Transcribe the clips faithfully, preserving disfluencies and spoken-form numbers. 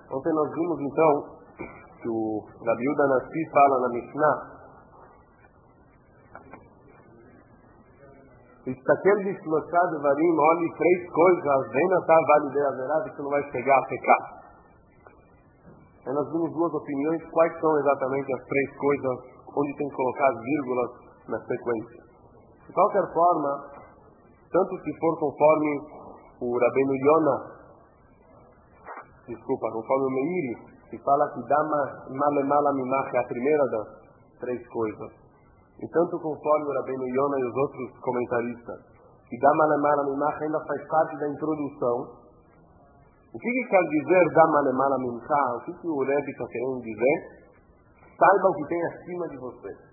Ontem nós vimos então que o Rabi Yehuda Hanassi fala na Mishnah: Estaquel bishlosha devarim, olhe três coisas, vem na tá vale de haverá, que não vai chegar a pecar. Aí nós vimos duas opiniões, quais são exatamente as três coisas, onde tem que colocar as vírgulas na sequência. De qualquer forma, tanto se for conforme o Rabbeinu Yona, desculpa, conforme o Meiri, que fala que dama malemala mimach é a primeira das três coisas, e tanto conforme o Rabbeinu Yona e os outros comentaristas, que dama malemala mimach ainda faz parte da introdução. O que, que quer dizer dama malemala mimach? O que, que o Rebbe está querendo dizer? Saiba o que tem acima de você.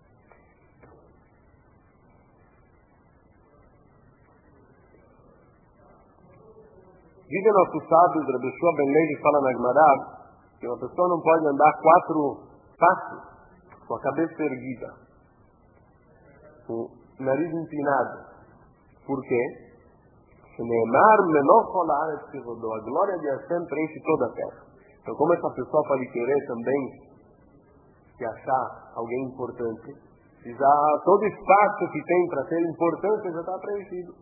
Dizem nossos sábios, Rabbi Yehoshua ben Levi fala na Gemara, que uma pessoa não pode andar quatro passos com a cabeça erguida, com o nariz empinado. Por quê? A glória de Hashem preenche toda a terra. Então, como essa pessoa pode querer também se achar alguém importante, já todo espaço que tem para ter importância já está preenchido.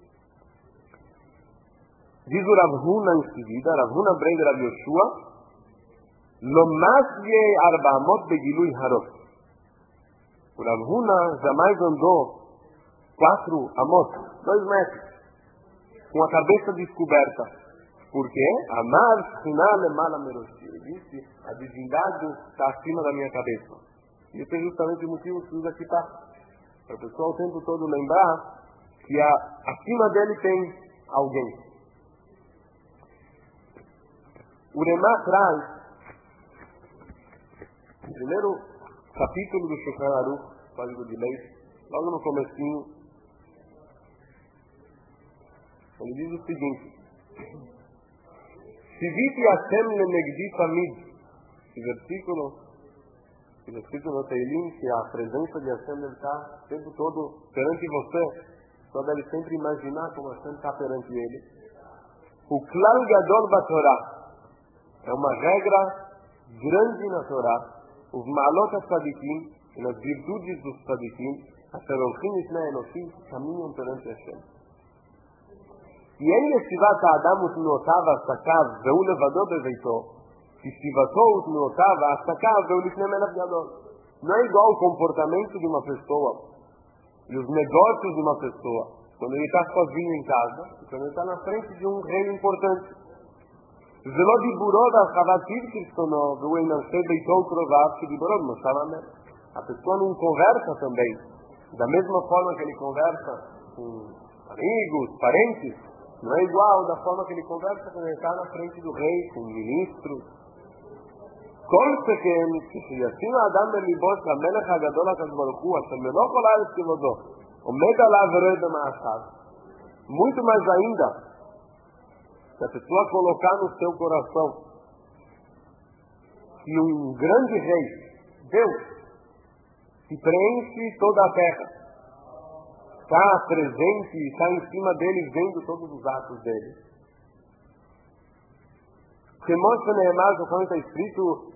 Diz o Rav Huna em seguida, Rav Huna Brei Rav Yehoshua, Lo masye arba'amot begilui harot. O Rav Huna jamais andou quatro amot, dois metros, com a cabeça descoberta. Por quê? Amar Shina lemala meroshi. Ele disse, a divindade está acima da minha cabeça. E esse é justamente o motivo que usa aqui está. Para o pessoal o tempo todo lembrar que a, acima dele tem alguém. O Remá traz, no primeiro capítulo do Shulchan Aruch, Código de Leis, logo no comecinho, ele diz o seguinte: Siviti Hashem lenegdi tamid. Esse versículo, esse versículo no Teilim, que a presença de Hashem deve estar o tempo todo perante você, só deve sempre imaginar como Hashem está perante ele. O Klal Gadol Batorah. É uma regra grande na Torá. Os ma'alot tzadikim, e nas virtudes dos tzadikim, asher olchim lifnei Elohim, caminham perante Hashem. E em yeshivat ha'adam utnuotav asakav ve'u levado beveito, yeshivato utnuotav asakav ve'u lifnei melech gadol. Não é igual o comportamento de uma pessoa e os negócios de uma pessoa quando ele está sozinho em casa e quando ele está na frente de um rei importante. A pessoa não conversa também da mesma forma que ele conversa com amigos, parentes. Não é igual da forma que ele conversa quando ele está na frente do rei, com o ministro. Muito mais ainda, se a pessoa colocar no seu coração que um grande rei, Deus, que preenche toda a terra, está presente, está em cima dele, vendo todos os atos dele. Que mostra Neemar, conforme está escrito,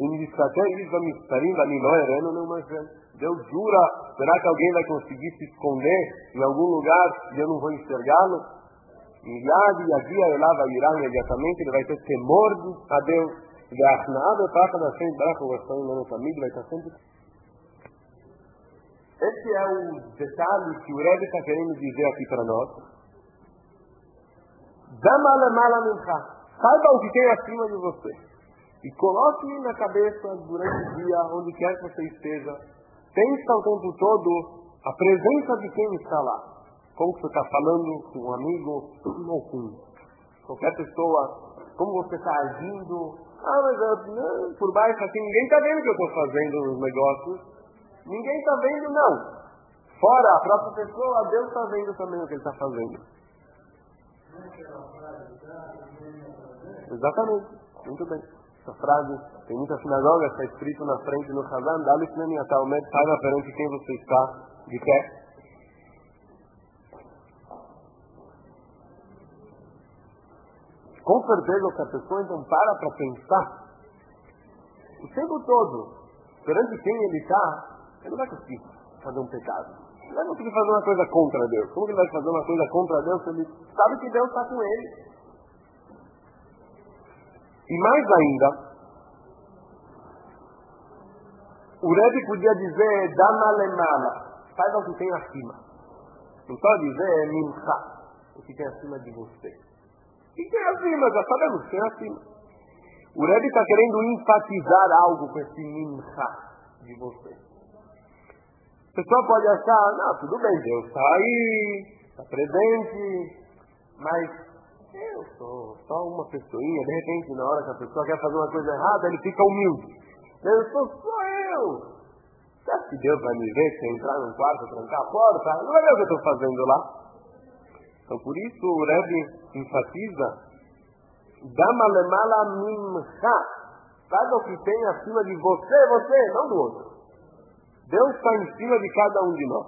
Deus jura, será que alguém vai conseguir se esconder em algum lugar e eu não vou enxergá-lo? Milhad e Adia ela vai virar imediatamente, ele vai ter temor a Deus. E a Achnada Tacha da Shem Barach, o Gostão em Mano Tamid, vai estar sempre. Esse é o detalhe que o Rebbe está querendo dizer aqui para nós. Dama lemala mincha. Saiba o que tem acima de você. E coloque na cabeça durante o dia, onde quer que você esteja. Pensa o tempo todo a presença de quem está lá. Como você está falando com um amigo ou com qualquer pessoa, como você está agindo. Ah, mas eu, não, por baixo aqui ninguém está vendo o que eu estou fazendo nos negócios. Ninguém está vendo, não. Fora a própria pessoa, Deus está vendo também o que ele está fazendo. Exatamente, muito bem. Essa frase tem muitas sinagogas, está escrito na frente no Hazan, Dalit Nemi Atalmet, saiba perante quem você está de pé. Com certeza, se a pessoa então para para pensar o tempo todo, perante quem ele está, ele não vai conseguir fazer um pecado. Ele vai conseguir fazer uma coisa contra Deus. Como que ele vai fazer uma coisa contra Deus se ele sabe que Deus está com ele? E mais ainda, o Rebbe podia dizer, dama lemala, saiba o que tem acima. Não só dizer, mincha, o que tem acima de você. O que tem acima? Já sabemos o que tem acima. O Rebbe está querendo enfatizar algo com esse mincha de você. A pessoa pode achar, não, tudo bem, Deus está aí, está presente, mas eu sou só uma pessoinha. De repente, na hora que a pessoa quer fazer uma coisa errada, ele fica humilde. Eu sou só eu. Você acha que Deus vai me ver se eu entrar num quarto, trancar a porta? Não vai ver o que eu estou fazendo lá. Então, por isso, o Rebbe enfatiza Dama lemala mincha. Saiba o que tem acima de você, você, não do outro. Deus está em cima de cada um de nós.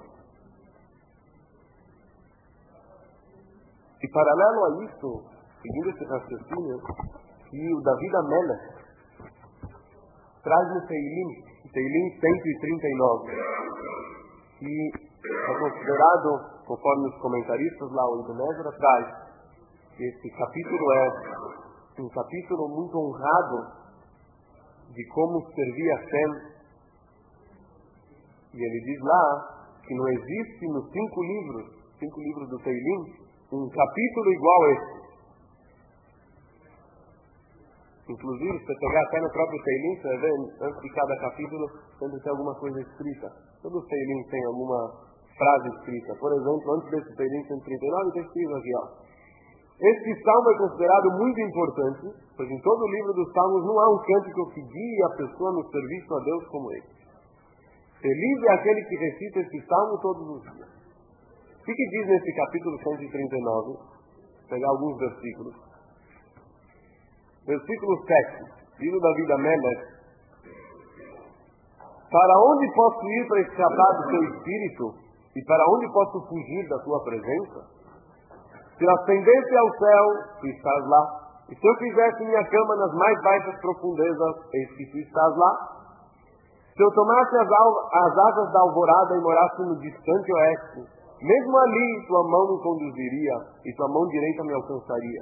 E paralelo a isso, seguindo esse raciocínio, que o David Amelech traz no Teilim, Teilim cento e trinta e nove, que é considerado, conforme os comentaristas lá, o Ibn Ezra traz, que esse capítulo é um capítulo muito honrado de como servir a Hashem. E ele diz lá que não existe nos cinco livros, cinco livros do Teilim, um capítulo igual a esse. Inclusive, se você pegar até no próprio Teilim, você vai ver, antes de cada capítulo, sempre tem alguma coisa escrita. Todo o Teilim tem alguma frase escrita. Por exemplo, antes desse Teilim cento e trinta e nove, está escrito aqui, ó. Este salmo é considerado muito importante, pois em todo o livro dos salmos não há um cântico que guie a pessoa no serviço a Deus como esse. Feliz é aquele que recita este salmo todos os dias. O que, que diz nesse capítulo cento e trinta e nove? Vou pegar alguns versículos. Versículo sete. Diz o David Amelech: para onde posso ir para escapar do teu espírito? E para onde posso fugir da tua presença? Se eu ascendesse ao céu, tu estás lá. E se eu fizesse minha cama nas mais baixas profundezas, eis que tu estás lá. Se eu tomasse as, as asas da alvorada e morasse no distante oeste, mesmo ali tua mão me conduziria e tua mão direita me alcançaria.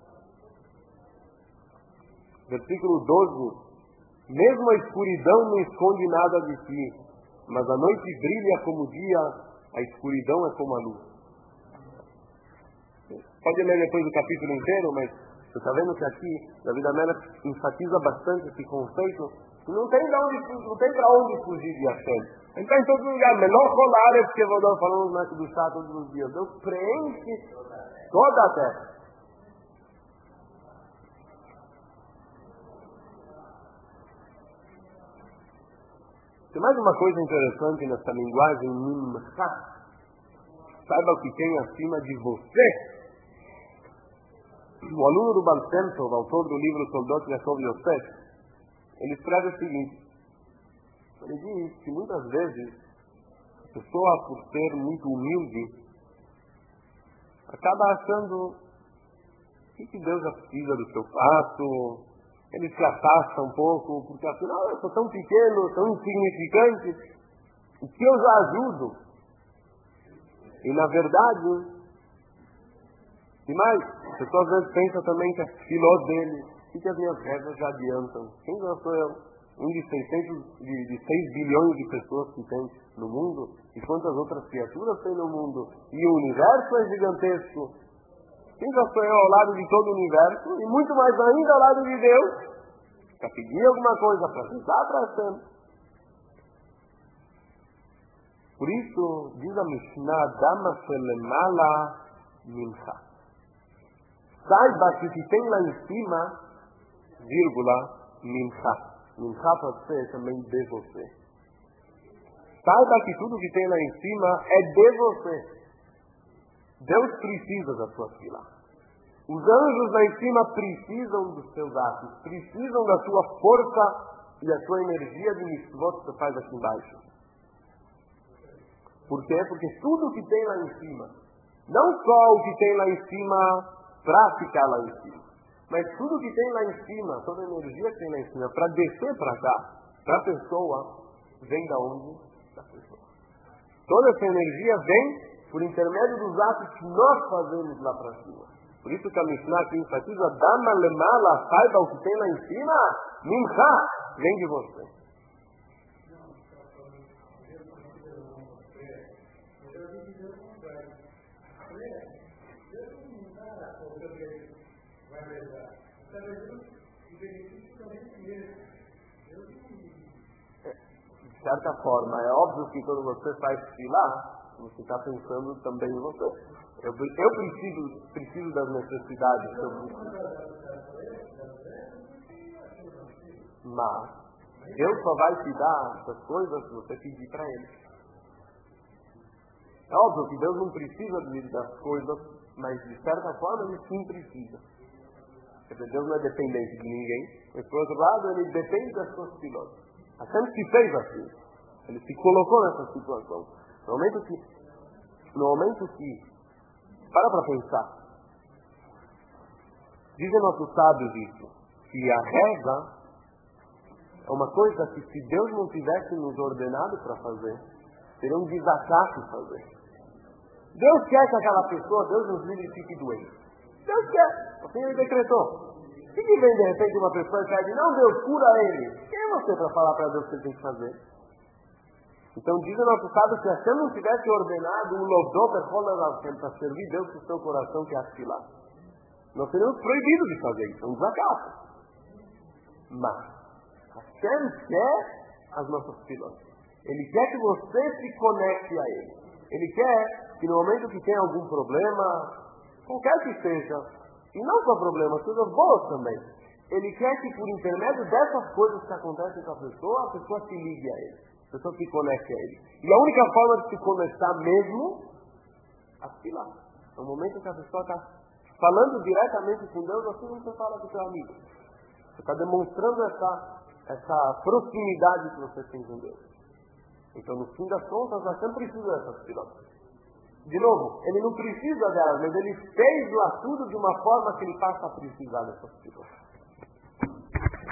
Versículo doze. Mesmo a escuridão não esconde nada de ti, mas a noite brilha como o dia, a escuridão é como a luz. Pode ler depois o capítulo inteiro, mas você está vendo que aqui David Amelech enfatiza bastante esse conceito. Não tem, não tem para onde fugir de Hashem. Ele está em todo lugar. Melhor rolar é porque vou dar falando no do chá todos os dias. Deus preenche toda a terra. Tem mais uma coisa interessante nessa linguagem mincha. Saiba o que tem acima de você. O aluno do Baal Shem Tov, autor do livro Toldot Yaakov Yosef, ele escreve o seguinte: ele diz que muitas vezes a pessoa, por ser muito humilde, acaba achando o que, que Deus já precisa do que eu faço. Ele se afasta um pouco, porque afinal eu sou tão pequeno, tão insignificante, o que eu já ajudo? E na verdade, e mais, a pessoa às vezes pensa também que as filós dele, o que as minhas rezas já adiantam? Quem já sou eu? Um de seiscentos, de, de seis bilhões de pessoas que tem no mundo, e quantas outras criaturas tem no mundo, e o universo é gigantesco. Quem já sou eu ao lado de todo o universo, e muito mais ainda ao lado de Deus, para pedir alguma coisa, para rezar para sempre. Por isso, diz a Mishnah, Dama Shelemala Mincha. Saiba que o que tem lá em cima, vírgula, Mincha. Mincha pode ser também de você. Saiba que tudo que tem lá em cima é de você. Deus precisa da sua fila. Os anjos lá em cima precisam dos seus atos, precisam da sua força e da sua energia de mitzvot que você faz aqui embaixo. Por quê? Porque tudo que tem lá em cima, não só o que tem lá em cima para ficar lá em cima, Mas tudo que tem lá em cima, toda a energia que tem lá em cima, para descer para cá, para a pessoa, vem da onde? Da pessoa. Toda essa energia vem por intermédio dos atos que nós fazemos lá para cima. Por isso que a Mishnah aqui enfatiza, Dama lemala, saiba o que tem lá em cima, Mincha, vem de você. De certa forma, é óbvio que quando você faz filar, você está pensando também em você. Eu, eu preciso, preciso das necessidades. Eu... Mas Deus só vai te dar essas coisas se você pedir para Ele. É óbvio que Deus não precisa das coisas, mas de certa forma Ele sim precisa. Quer dizer, Deus não é dependente de ninguém, mas por outro lado Ele depende das suas pilotas. Hashem se fez assim. Ele se colocou nessa situação. No momento que, no momento que, para para pensar, dizem nossos sábios isso, que a reza é uma coisa que se Deus não tivesse nos ordenado para fazer, seria um desacato fazer. Deus quer que aquela pessoa, Deus nos livre e fique doente. Deus quer, assim Ele decretou. Se que vem de repente uma pessoa e pede, não, Deus, cura ele. Quem é você para falar para Deus o que ele tem que fazer? Então diz o nosso sábio que se eu não tivesse ordenado um lodó para servir Deus com o seu coração que é afilar, nós seríamos proibidos de fazer isso, é um desacato. Mas Hashem quer as nossas filas. Ele quer que você se conecte a Ele. Ele quer que no momento que tem algum problema, qualquer que seja, e não só problemas, coisas boas também. Ele quer que por intermédio dessas coisas que acontecem com a pessoa, a pessoa se ligue a Ele. A pessoa se conecte a Ele. E a única forma de se conectar mesmo, assim lá. É o momento que a pessoa está falando diretamente com Deus, assim como você fala com o seu amigo. Você está demonstrando essa, essa proximidade que você tem com Deus. Então, no fim das contas, nós sempre precisamos dessas pilotas. De novo, ele não precisa delas, mas ele fez lá tudo de uma forma que ele passa a precisar dessas pessoas.